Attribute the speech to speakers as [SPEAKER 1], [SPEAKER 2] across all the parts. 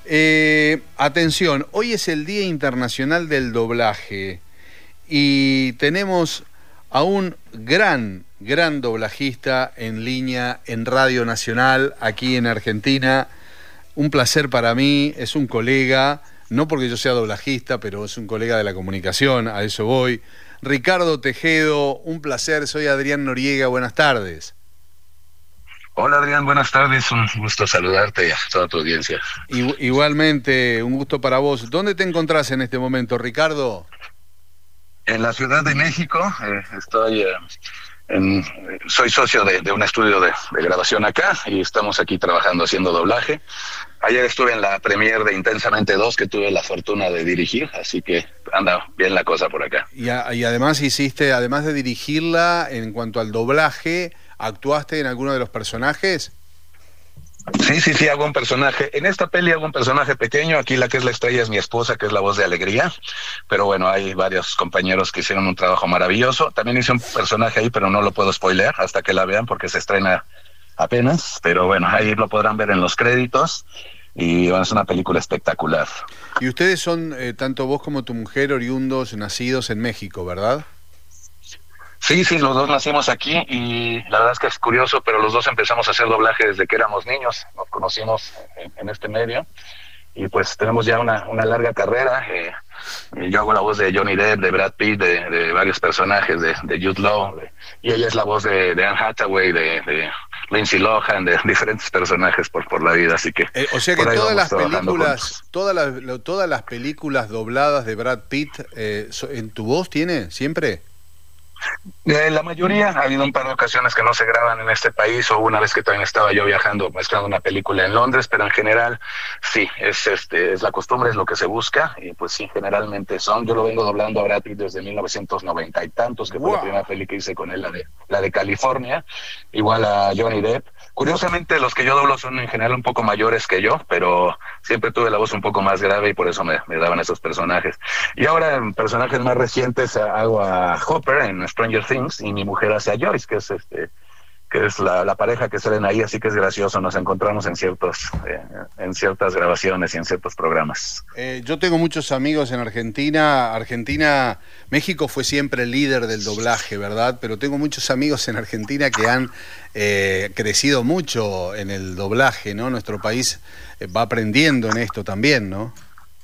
[SPEAKER 1] Atención, hoy es el Día Internacional del Doblaje y tenemos a un gran doblajista en línea en Radio Nacional, aquí en Argentina. Un placer para mí, es un colega, no porque yo sea doblajista, pero es un colega de la comunicación, a eso voy. Ricardo Tejedo, un placer, soy Adrián Noriega, buenas tardes.
[SPEAKER 2] Hola Adrián, buenas tardes, un gusto saludarte y a toda tu audiencia.
[SPEAKER 1] Igualmente, un gusto para vos. ¿Dónde te encontrás en este momento, Ricardo?
[SPEAKER 2] En la Ciudad de México, estoy soy socio de un estudio de grabación acá y estamos aquí trabajando haciendo doblaje. Ayer estuve en la premiere de Intensamente 2 que tuve la fortuna de dirigir, así que anda bien la cosa por acá.
[SPEAKER 1] Y además hiciste, además de dirigirla, en cuanto al doblaje, ¿actuaste en alguno de los personajes?
[SPEAKER 2] Sí, hago un personaje. En esta peli hago un personaje pequeño. Aquí la que es la estrella es mi esposa, que es la voz de Alegría. Pero bueno, hay varios compañeros que hicieron un trabajo maravilloso. También hice un personaje ahí, pero no lo puedo spoilear hasta que la vean porque se estrena apenas. Pero bueno, ahí lo podrán ver en los créditos. Y bueno, es una película espectacular.
[SPEAKER 1] Y ustedes son, tanto vos como tu mujer, oriundos, nacidos en México, ¿verdad?
[SPEAKER 2] Sí, los dos nacimos aquí y la verdad es que es curioso, pero los dos empezamos a hacer doblaje desde que éramos niños. Nos conocimos en este medio y pues tenemos ya una larga carrera. Yo hago la voz de Johnny Depp, de Brad Pitt, de varios personajes, de Jude Law, y ella es la voz de Anne Hathaway, de Lindsay Lohan, de diferentes personajes por la vida, así que...
[SPEAKER 1] o sea que todas las películas dobladas de Brad Pitt, ¿en tu voz tiene siempre?
[SPEAKER 2] La mayoría, ha habido un par de ocasiones que no se graban en este país, o una vez que también estaba yo viajando mezclando una película en Londres, pero en general sí, es la costumbre, es lo que se busca, y pues sí, generalmente yo lo vengo doblando a Brad Pitt desde 1990 y tantos, que fue la primera peli que hice con él, la de California, igual a Johnny Depp. Curiosamente los que yo doblo son en general un poco mayores que yo, pero siempre tuve la voz un poco más grave y por eso me daban esos personajes. Y ahora en personajes más recientes hago a Hopper en Stranger Things y mi mujer hace a Joyce, que es la pareja que salen ahí, así que es gracioso, nos encontramos en ciertas grabaciones y en ciertos programas.
[SPEAKER 1] Yo tengo muchos amigos en Argentina, México fue siempre el líder del doblaje, ¿verdad? Pero tengo muchos amigos en Argentina que han crecido mucho en el doblaje, ¿no? Nuestro país va aprendiendo en esto también, ¿no?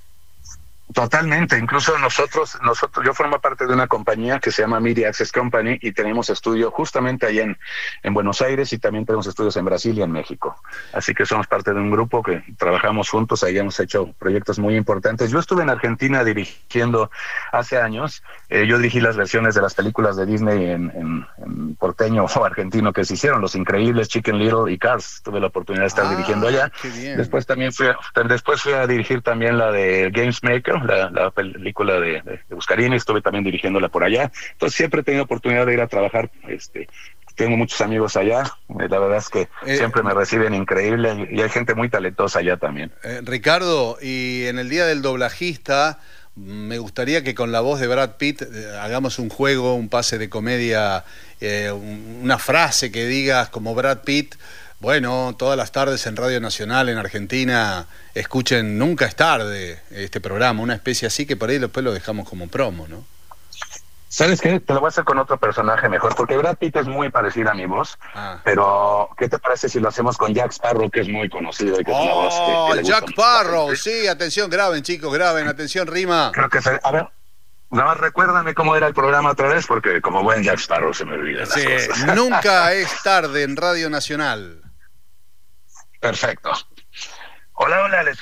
[SPEAKER 2] Totalmente, incluso yo formo parte de una compañía que se llama Media Access Company y tenemos estudio justamente ahí en Buenos Aires y también tenemos estudios en Brasil y en México. Así que somos parte de un grupo que trabajamos juntos, ahí hemos hecho proyectos muy importantes. Yo estuve en Argentina dirigiendo hace años, yo dirigí las versiones de las películas de Disney en porteño o argentino que se hicieron, Los Increíbles, Chicken Little y Cars. Tuve la oportunidad de estar dirigiendo allá. Después fui a dirigir también la de Games Maker, la película de Buscarini, estuve también dirigiéndola por allá. Entonces siempre he tenido oportunidad de ir a trabajar, tengo muchos amigos allá, la verdad es que siempre me reciben increíble y hay gente muy talentosa allá también.
[SPEAKER 1] Ricardo, y en el Día del Doblajista, me gustaría que con la voz de Brad Pitt hagamos un juego, un pase de comedia, una frase que digas como Brad Pitt. Bueno, todas las tardes en Radio Nacional en Argentina escuchen Nunca es tarde este programa, una especie así que por ahí después lo dejamos como promo, ¿no?
[SPEAKER 2] ¿Sabes qué? Te lo voy a hacer con otro personaje mejor, porque Brad Pitt es muy parecido a mi voz, pero ¿qué te parece si lo hacemos con Jack Sparrow, que es muy conocido y que es una voz que
[SPEAKER 1] Jack Sparrow, sí, atención, graben chicos, atención, rima.
[SPEAKER 2] Creo que a ver, nada más recuérdame cómo era el programa otra vez, porque como buen Jack Sparrow se me olvidan las cosas.
[SPEAKER 1] Nunca es tarde en Radio Nacional.
[SPEAKER 2] Perfecto. Hola, les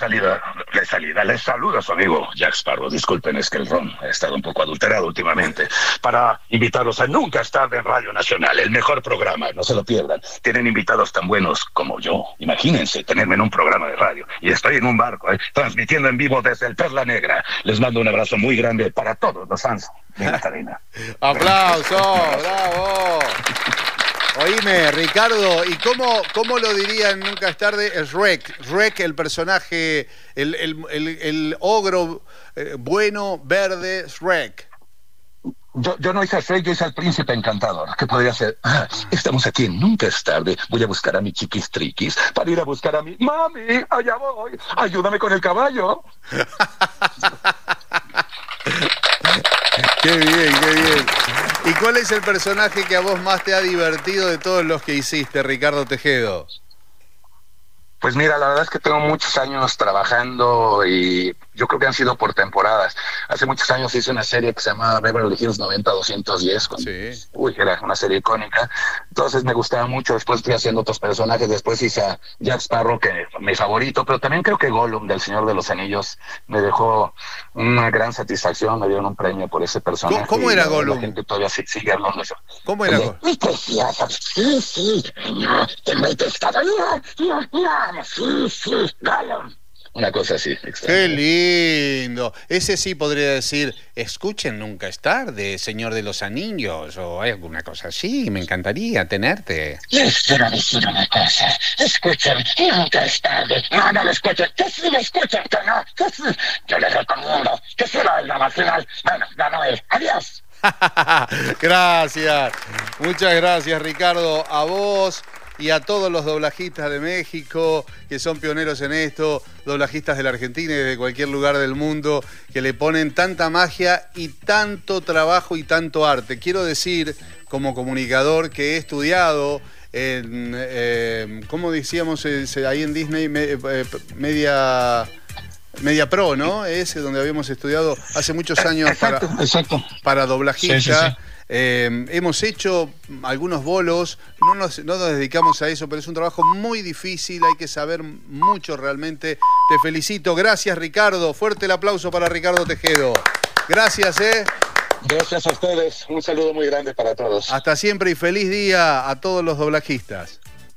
[SPEAKER 2] saluda su amigo Jack Sparrow. Disculpen, es que el ron ha estado un poco adulterado últimamente. Para invitarlos a Nunca es tarde en Radio Nacional, el mejor programa, no se lo pierdan. Tienen invitados tan buenos como yo. Imagínense tenerme en un programa de radio. Y estoy en un barco, transmitiendo en vivo desde el Perla Negra. Les mando un abrazo muy grande para todos los fans de la cadena.
[SPEAKER 1] ¡Aplausos! ¡Bravo! Oíme, Ricardo, ¿y cómo lo dirían Nunca es tarde? Es Shrek, el personaje, el ogro bueno, verde, Shrek.
[SPEAKER 2] Yo no hice a Shrek, yo hice al príncipe encantador. ¿Qué podría ser? Estamos aquí en Nunca es tarde. Voy a buscar a mi chiquis triquis para ir a buscar a mi... ¡Mami! ¡Allá voy! ¡Ayúdame con el caballo!
[SPEAKER 1] Qué bien, qué bien. ¿Y cuál es el personaje que a vos más te ha divertido de todos los que hiciste, Ricardo Tejedo?
[SPEAKER 2] Pues mira, la verdad es que tengo muchos años trabajando y yo creo que han sido por temporadas. Hace muchos años hice una serie que se llamaba Beverly Hills 90210.
[SPEAKER 1] Sí.
[SPEAKER 2] Era una serie icónica. Entonces me gustaba mucho. Después fui haciendo otros personajes. Después hice a Jack Sparrow, que mi favorito. Pero también creo que Gollum, del Señor de los Anillos, me dejó una gran satisfacción. Me dieron un premio por ese personaje.
[SPEAKER 1] ¿Cómo era Gollum?
[SPEAKER 2] La gente todavía sigue hablando de eso.
[SPEAKER 1] ¿Cómo era Gollum?
[SPEAKER 2] Sí, tengo el pescado. Sí, Gollum. Una cosa así, extraña.
[SPEAKER 1] ¡Qué lindo! Ese sí podría decir, escuchen Nunca es tarde, Señor de los Anillos, o alguna cosa así, me encantaría tenerte.
[SPEAKER 2] Les quiero decir una cosa, escuchen, nunca es tarde, no lo escuchen, que sí lo escuchen, que no, que sí, yo les recomiendo, que sí lo oigan al final. Bueno, ganó él, adiós.
[SPEAKER 1] Gracias, muchas gracias, Ricardo, a vos y a todos los doblajistas de México que son pioneros en esto, doblajistas de la Argentina y de cualquier lugar del mundo, que le ponen tanta magia y tanto trabajo y tanto arte. Quiero decir, como comunicador, que he estudiado en, ¿cómo decíamos ahí en Disney? Media Pro, ¿no? Ese donde habíamos estudiado hace muchos años.
[SPEAKER 2] Exacto.
[SPEAKER 1] Para doblajista.
[SPEAKER 2] Sí.
[SPEAKER 1] Hemos hecho algunos bolos, no nos dedicamos a eso, pero es un trabajo muy difícil, hay que saber mucho realmente. Te felicito, gracias Ricardo, fuerte el aplauso para Ricardo Tejedo. Gracias,
[SPEAKER 2] Gracias a ustedes, un saludo muy grande para todos.
[SPEAKER 1] Hasta siempre y feliz día a todos los doblajistas.